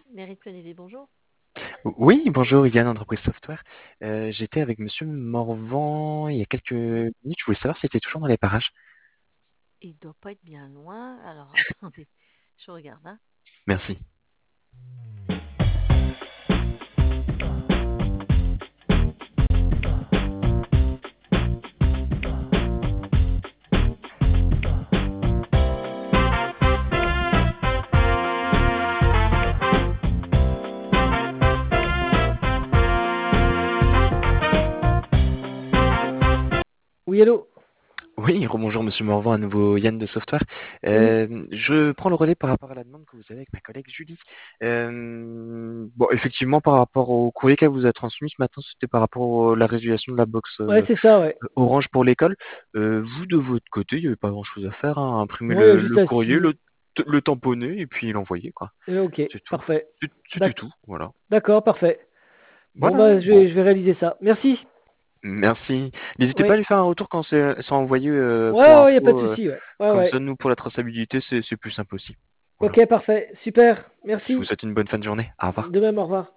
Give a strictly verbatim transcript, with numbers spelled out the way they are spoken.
Mérite Planivé, bonjour. Oui, bonjour Yann, Entreprise Software. Euh, j'étais avec Monsieur Morvan il y a quelques minutes. Je voulais savoir s'il était toujours dans les parages. Il doit pas être bien loin. Alors, attendez, je regarde, hein. Merci. Oui, allô? Oui, rebonjour Monsieur Morvan, à nouveau Yann de Software. Oui, Euh, je prends le relais par rapport à la demande que vous avez avec ma collègue Julie. Euh, bon, effectivement, par rapport au courrier qu'elle vous a transmis ce matin, c'était par rapport à la résiliation de la box ouais, euh, c'est ça, ouais. Orange pour l'école. Euh, vous, de votre côté, il n'y avait pas grand-chose à faire, hein. Imprimer Non, il y a le, juste le à courrier, le, signer. le tamponner et puis l'envoyer, quoi. Euh, ok, C'est tout. parfait. C'est- C'était D'ac- tout, voilà. D'accord, parfait. Bon, Voilà, bah, je bon. vais, je vais réaliser ça. Merci. Merci. N'hésitez pas à Oui. lui faire un retour quand c'est c'est envoyé euh, Ouais, pour ouais, ouais, y a pas de info. Euh, souci, ouais. Ouais, comme ça, ouais. nous, pour la traçabilité, c'est c'est plus simple aussi. Voilà. Ok, parfait. Super. Je vous Merci. souhaite une bonne fin de journée. Au revoir. De même, au revoir.